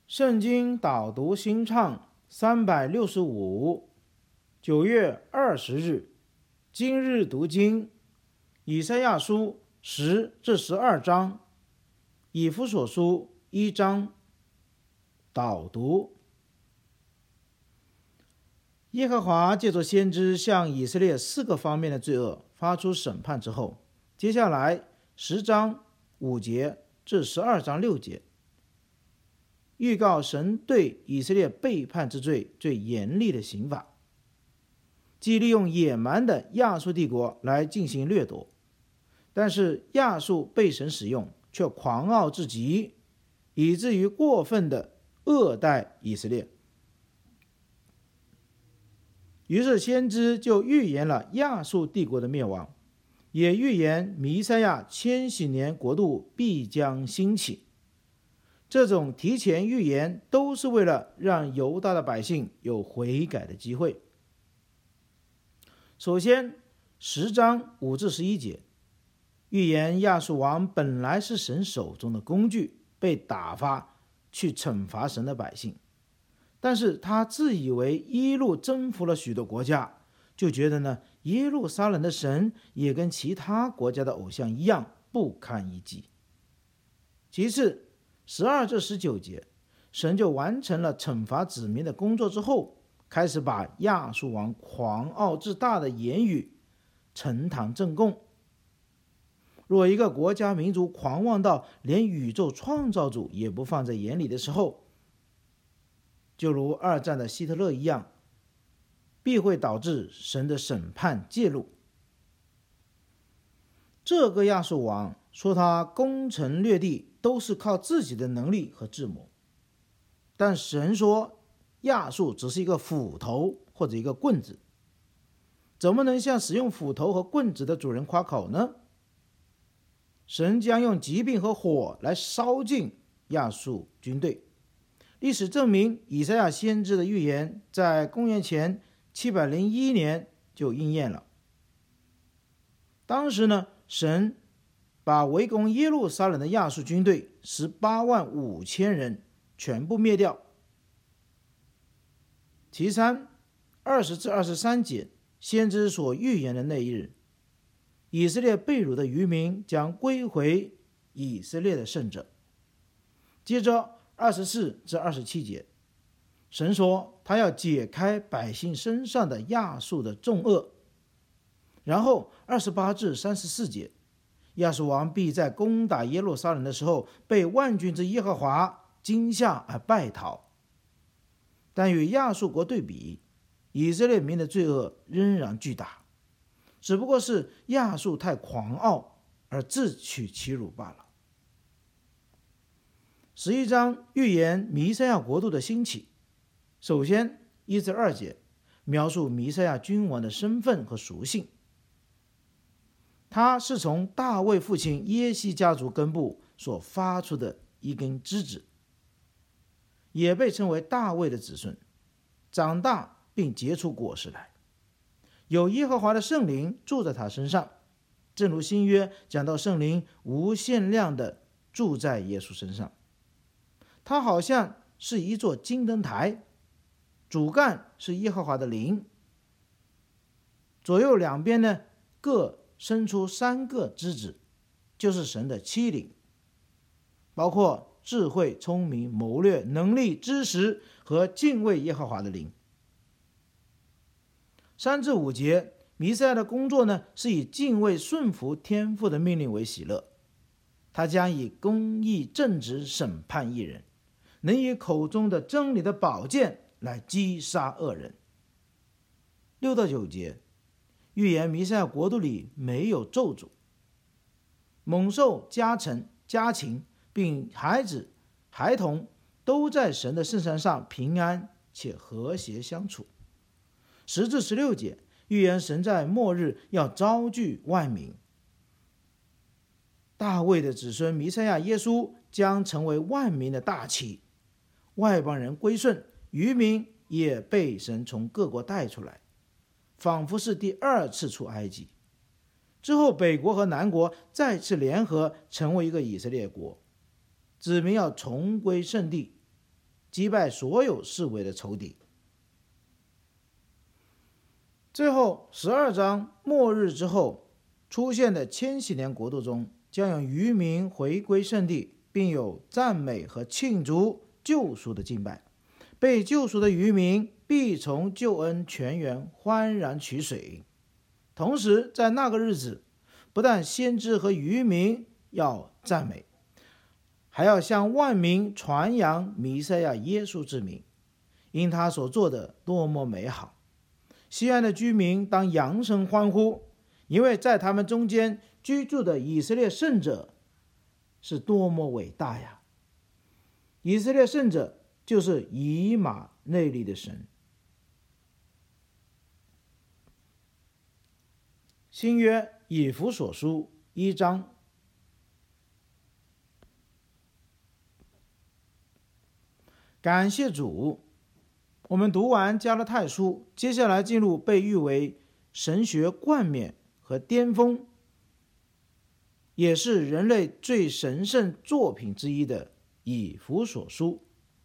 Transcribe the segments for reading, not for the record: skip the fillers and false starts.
圣经导读新唱365， 9月20日，今日读经，以赛亚书10至12章，以弗所书1章。导读：耶和华借着先知向以色列4个方面的罪恶发出审判之后，接下来10章5节至12章6节预告神对以色列背叛之罪最严厉的刑罚，即利用野蛮的亚述帝国来进行掠夺，但是亚述被神使用却狂傲至极，以至于过分的恶待以色列。于是先知就预言了亚述帝国的灭亡，也预言弥赛亚千禧年国度必将兴起。这种提前预言都是为了让犹大的百姓有悔改的机会。首先10章5至11节预言亚述王本来是神手中的工具，被打发去惩罚神的百姓，但是他自以为一路征服了许多国家，就觉得呢，耶路撒冷的神也跟其他国家的偶像一样不堪一击。其次12至19节，神就完成了惩罚子民的工作之后，开始把亚述王狂傲自大的言语呈堂证供。若一个国家民族狂妄到连宇宙创造主也不放在眼里的时候，就如2战的希特勒一样，必会导致神的审判介入。这个亚述王说他攻城略地都是靠自己的能力和智谋，但神说亚述只是一个斧头或者一个棍子，怎么能向使用斧头和棍子的主人夸口呢？神将用疾病和火来烧尽亚述军队。历史证明，以赛亚先知的预言在公元前701年就应验了。当时呢，神把围攻耶路撒冷的亚述军队18万5千人全部灭掉。其三20至23节，先知所预言的那一日，以色列被掳的渔民将归回以色列的圣者。接着24至27节，神说他要解开百姓身上的亚述的重恶。然后28至34节，亚述王必在攻打耶路撒冷的时候被万军之耶和华惊吓而败逃。但与亚述国对比，以色列民的罪恶仍然巨大，只不过是亚述太狂傲而自取其辱罢了。11章预言弥赛亚国度的兴起。首先1至2节描述弥赛亚君王的身份和属性，他是从大卫父亲耶西家族根部所发出的一根枝子，也被称为大卫的子孙，长大并结出果实来，有耶和华的圣灵住在他身上，正如新约讲到圣灵无限量的住在耶稣身上。他好像是一座金灯台，主干是耶和华的灵，左右两边呢各伸出3个枝子，就是神的7灵，包括智慧、聪明、谋略、能力、知识和敬畏耶和华的灵。3至5节，弥赛亚的工作呢是以敬畏顺服天父的命令为喜乐，他将以公义正直审判义人，能以口中的真理的宝剑来击杀恶人。6到9节预言弥赛亚国度里没有咒诅，猛兽、家臣、家禽并孩子、孩童都在神的圣山上平安且和谐相处。10至16节预言神在末日要招聚万民，大卫的子孙弥赛亚耶稣将成为万民的大旗，外邦人归顺，渔民也被神从各国带出来，仿佛是第2次出埃及。之后北国和南国再次联合成为一个以色列国，子民要重归圣地。 击败所有视为的仇敌。最后12章末日之后出现的千禧年国度中，将有渔民回归圣地，并有赞美和庆祝救赎的敬拜。被救赎的渔民必从救恩泉源欢然取水。同时在那个日子，不但先知和渔民要赞美，还要向万民传扬弥赛亚耶稣之名，因他所做的多么美好。西安的居民当扬声欢呼，因为在他们中间居住的以色列圣者是多么伟大呀！以色列圣者就是以马内利的神。新约以弗所书1章。感谢主，我们读完加拉太书，接下来进入被誉为神学冠冕和巅峰，也是人类最神圣作品之一的以弗所书。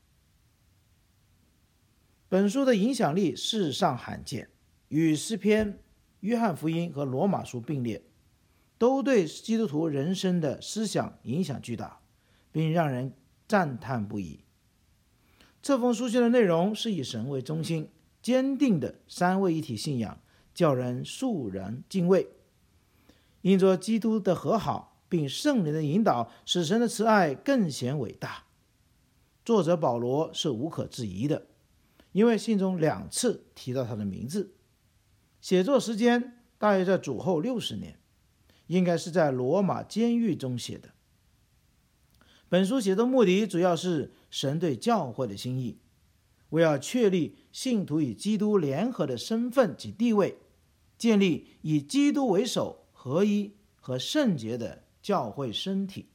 本书的影响力世上罕见，与诗篇、约翰福音和罗马书并列，都对基督徒人生的思想影响巨大，并让人赞叹不已。这封书信的内容是以神为中心，坚定的三位一体信仰叫人肃然敬畏。因着基督的和好并圣灵的引导，使神的慈爱更显伟大。作者保罗是无可置疑的，因为信中2次提到他的名字。写作时间大约在主后60年，应该是在罗马监狱中写的。本书写作目的主要是神对教会的心意，为要确立信徒与基督联合的身份及地位，建立以基督为首、合一和圣洁的教会身体。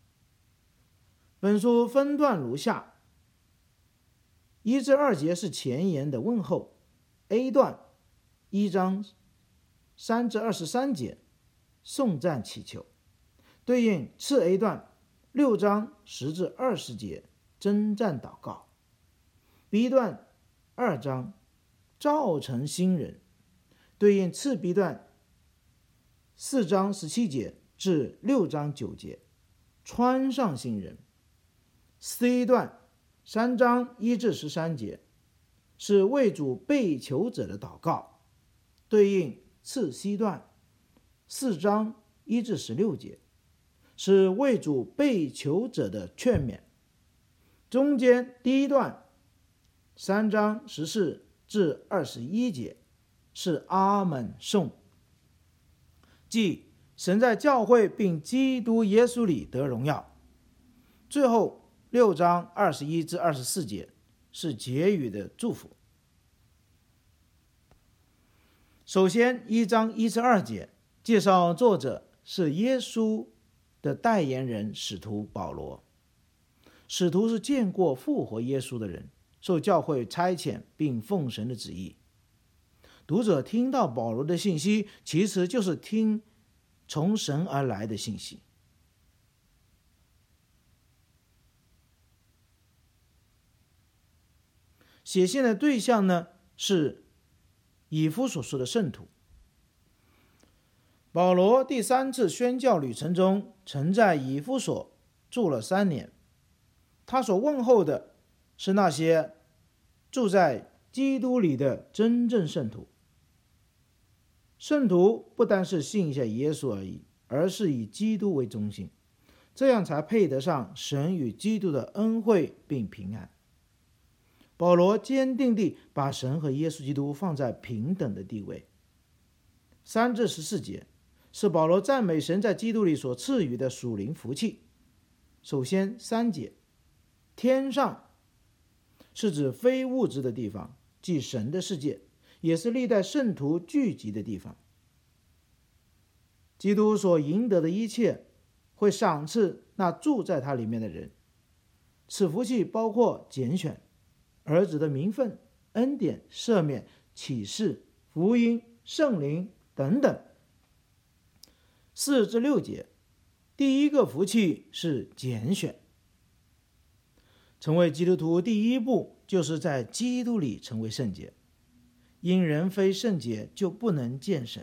本书分段如下：1至2节是前言的问候 ，A 段1章3至23节颂赞祈求，对应次 A 段6章10至20节征战祷告。 B 段2章造成新人，对应次 B 段4章17节至6章9节穿上新人。 C 段3章1至13节是为主被囚者的祷告，对应次 C 段4章1至16节是为主被囚者的劝勉。中间第一段3章14至21节是阿们颂，即神在教会并基督耶稣里得荣耀。最后6章21至24节是结语的祝福。首先1章1至2节介绍作者是耶稣的代言人使徒保罗。使徒是见过复活耶稣的人，受教会差遣并奉神的旨意。读者听到保罗的信息，其实就是听从神而来的信息。写信的对象呢，是以弗所书的圣徒。保罗第3次宣教旅程中，曾在以弗所住了3年。他所问候的是那些住在基督里的真正圣徒。圣徒不单是信下耶稣而已，而是以基督为中心，这样才配得上神与基督的恩惠并平安。保罗坚定地把神和耶稣基督放在平等的地位。3至14节是保罗赞美神在基督里所赐予的属灵福气。首先3节，天上是指非物质的地方，即神的世界，也是历代圣徒聚集的地方。基督所赢得的一切会赏赐那住在他里面的人。此福气包括拣选、儿子的名分、恩典、赦免、启示、福音、圣灵等等。4至6节，第一个福气是拣选。 成为基督徒第一步就是在基督里成为圣洁，因人非圣洁就不能见神。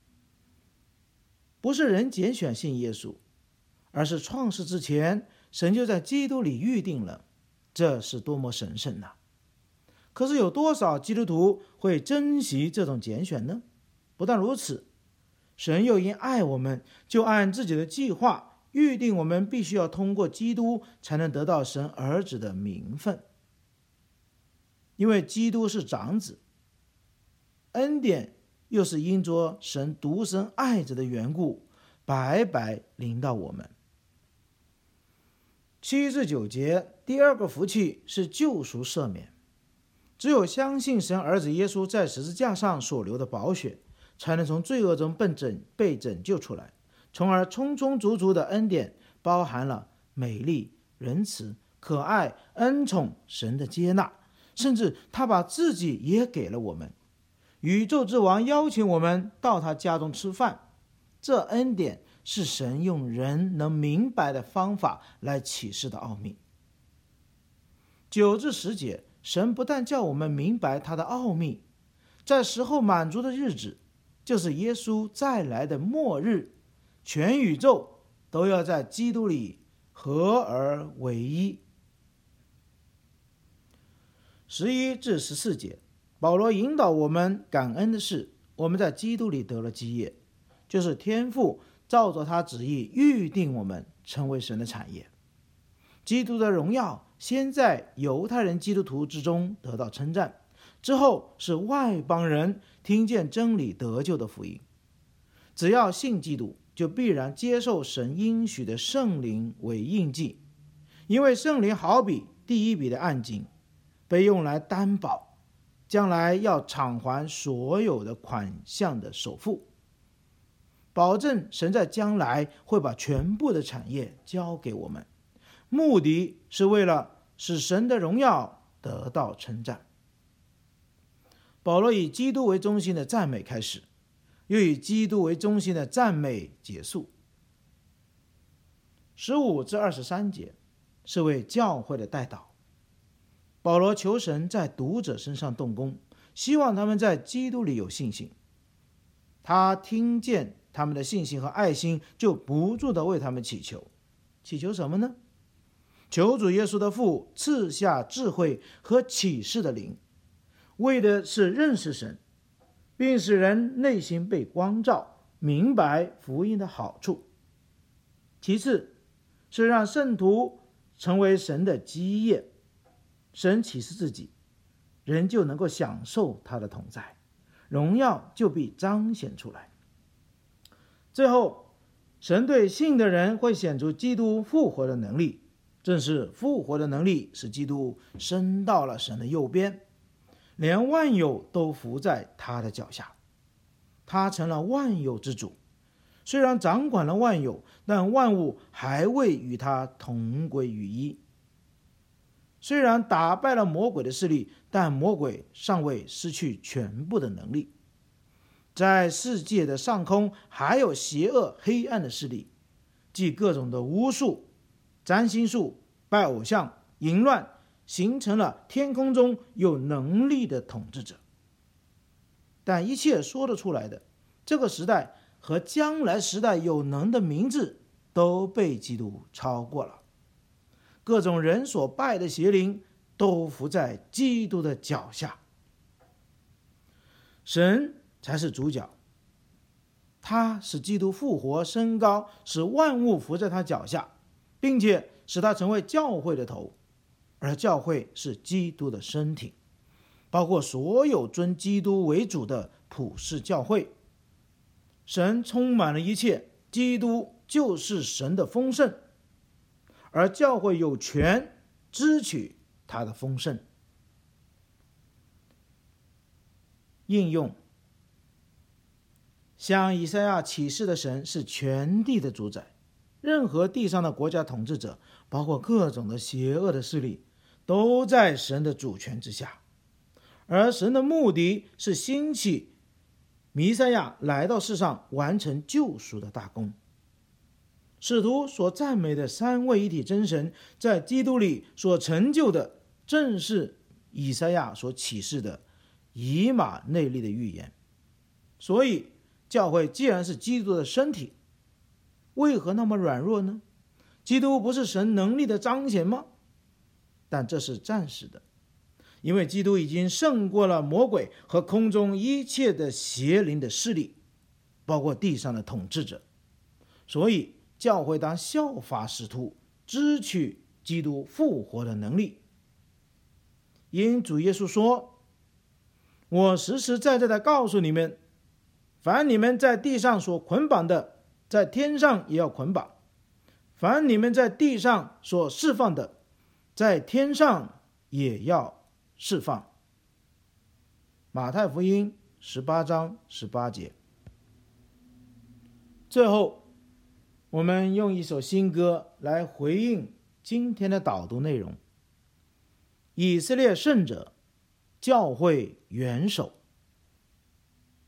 不是人拣选信耶稣，而是创世之前神就在基督里预定了，这是多么神圣啊！可是有多少基督徒会珍惜这种拣选呢？不但如此，神又因爱我们，就按自己的计划预定我们必须要通过基督才能得到神儿子的名分。因为基督是长子，恩典又是因着神独生爱子的缘故，白白临到我们。7至9节，第二个福气是救赎赦免。只有相信神儿子耶稣在十字架上所流的宝血，才能从罪恶中被拯救出来，从而充充足足的恩典包含了美丽、仁慈、可爱、恩宠、神的接纳，甚至他把自己也给了我们。宇宙之王邀请我们到他家中吃饭，这恩典是神用人能明白的方法来启示的奥秘。9至10节，神不但叫我们明白他的奥秘，在时候满足的日子，就是耶稣再来的末日，全宇宙都要在基督里合而为一。11至14节，保罗引导我们感恩的是，我们在基督里得了基业，就是天父照着他旨意预定我们成为神的产业。基督的荣耀先在犹太人基督徒之中得到称赞，之后是外邦人听见真理得救的福音。只要信基督，就必然接受神应许的圣灵为印记，因为圣灵好比第一笔的按金，被用来担保将来要偿还所有的款项的首付，保证神在将来会把全部的产业交给我们，目的是为了使神的荣耀得到称赞。保罗以基督为中心的赞美开始，又以基督为中心的赞美结束。15至23节是为教会的代祷。保罗求神在读者身上动工，希望他们在基督里有信心。他听见他们的信心和爱心，就不住地为他们祈求。祈求什么呢？求主耶稣的父赐下智慧和启示的灵，为的是认识神，并使人内心被光照，明白福音的好处。其次是让圣徒成为神的基业，神启示自己，人就能够享受他的同在，荣耀就必彰显出来。最后，神对信的人会显出基督复活的能力，正是复活的能力使基督升到了神的右边，连万有都伏在他的脚下。他成了万有之主，虽然掌管了万有，但万物还未与他同归于一。虽然打败了魔鬼的势力，但魔鬼尚未失去全部的能力。在世界的上空还有邪恶黑暗的势力，即各种的巫术、占星术、拜偶像、淫乱，形成了天空中有能力的统治者。但一切说得出来的，这个时代和将来时代有能的名字都被基督超过了。各种人所拜的邪灵都伏在基督的脚下。神才是主角，他使基督复活升高，使万物伏在他脚下，并且使他成为教会的头，而教会是基督的身体，包括所有尊基督为主的普世教会。神充满了一切，基督就是神的丰盛，而教会有权支取他的丰盛。应用，向以赛亚启示的神是全地的主宰，任何地上的国家统治者，包括各种的邪恶的势力，都在神的主权之下。而神的目的是兴起弥赛亚来到世上，完成救赎的大功。 使徒所赞美的三位一体真神，在基督里所成就的，正是以赛亚所启示的以马内利的预言。所以教会既然是基督的身体，为何那么软弱呢？基督不是神能力的彰显吗？但这是暂时的，因为基督已经胜过了魔鬼和空中一切的邪灵的势力，包括地上的统治者。所以教会当效法使徒，支取基督复活的能力。因主耶稣说，我实实在在的告诉你们，凡你们在地上所捆绑的，在天上也要捆绑；凡你们在地上所释放的，在天上也要释放。马太福音18章18节。最后，我们用一首新歌来回应今天的导读内容：以色列圣者，教会元首。